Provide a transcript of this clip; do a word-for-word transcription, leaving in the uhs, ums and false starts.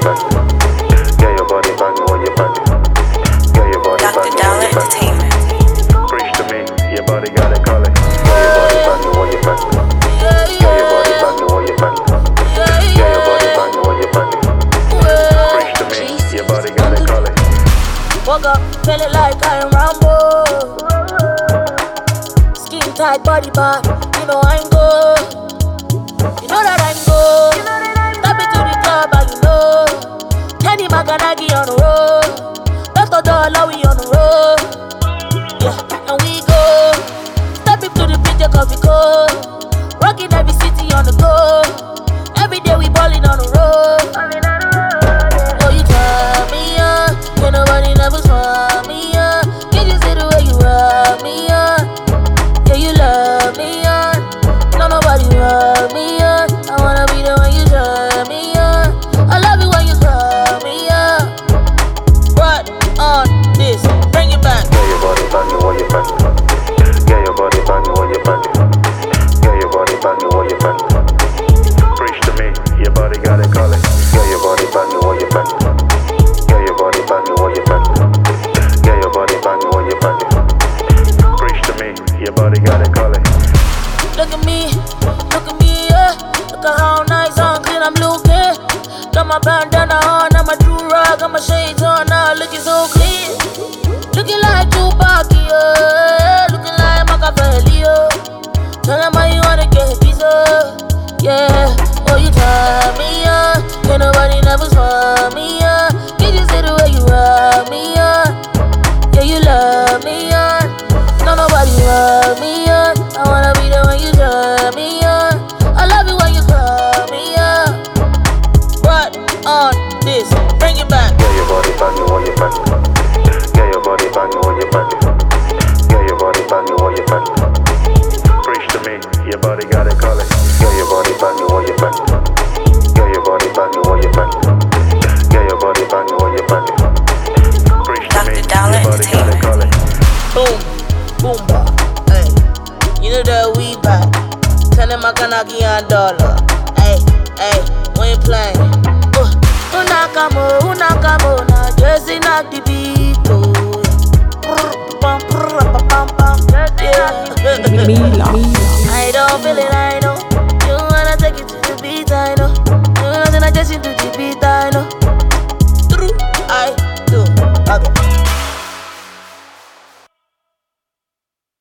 bang. Get your body bang when you bang. Get your body bang when you bang. Preach to me, your body got it calling. Get your body bang when you bang. Get your body bang when you bang. Get your body bang when you bang. Preach to me, your body got it calling. Woke up feeling like I'm Rambo. Skin tight body bar, you know I'm good. You know that I'm good. Step into the club and you know Kenny Maganagi on the road. Beto Dollar we on the road. Yeah, and we go. Step into the picture cause we go. Rocking every city on the go. Every day we ballin' on the road. Oh, you turn me on. Ain't nobody never saw me on. Can you see the way you rub me on? Yeah, you love me on. No, nobody rub me on. I wanna be the one you turn me on. I love you when you call me on. What on this? Bring it back. Get your body banging when you bang. Get your body banging when you bang. Get your body banging when you bang. Preach to me, your body got it calling. Get your body banging when you bang. Get your body banging when you bang. Get your body banging when you bang. Preach to me, your body got it calling. Look at me, look at me, yeah. Look at how nice and clean I'm looking. Got my bandana on, got my do-rag, got my shades on, now looking so clean. Looking like Tupac, yeah. Looking like Machiavelli, yeah. Tell them how you wanna get a visa, yeah. Oh, you turn me on. Ain't nobody never saw me on. Can you see the way you rub me on? Yeah, you love me on. No, nobody rub me on. I wanna be the one you turn me on. I love you when you call me on. What on this? Bring it back. Get your body banging when you bang. Get your body banging when you bang. Get your body banging when you bang. Preach to me, your body got it calling. Get your body banging when you bang. Get your body banging when you bang. Get your body banging when you bang. Preach to me, your body got it calling. Boom, boom, ba. Hey, you know that we back. Tell them I can knock you on dollar. Hey, hey, we ain't playing. Uh, Unakamo, unakamo, na Jersey knock the beat. Oh, pam, pam, pam, pam. Yeah. Mila. I don't feel it.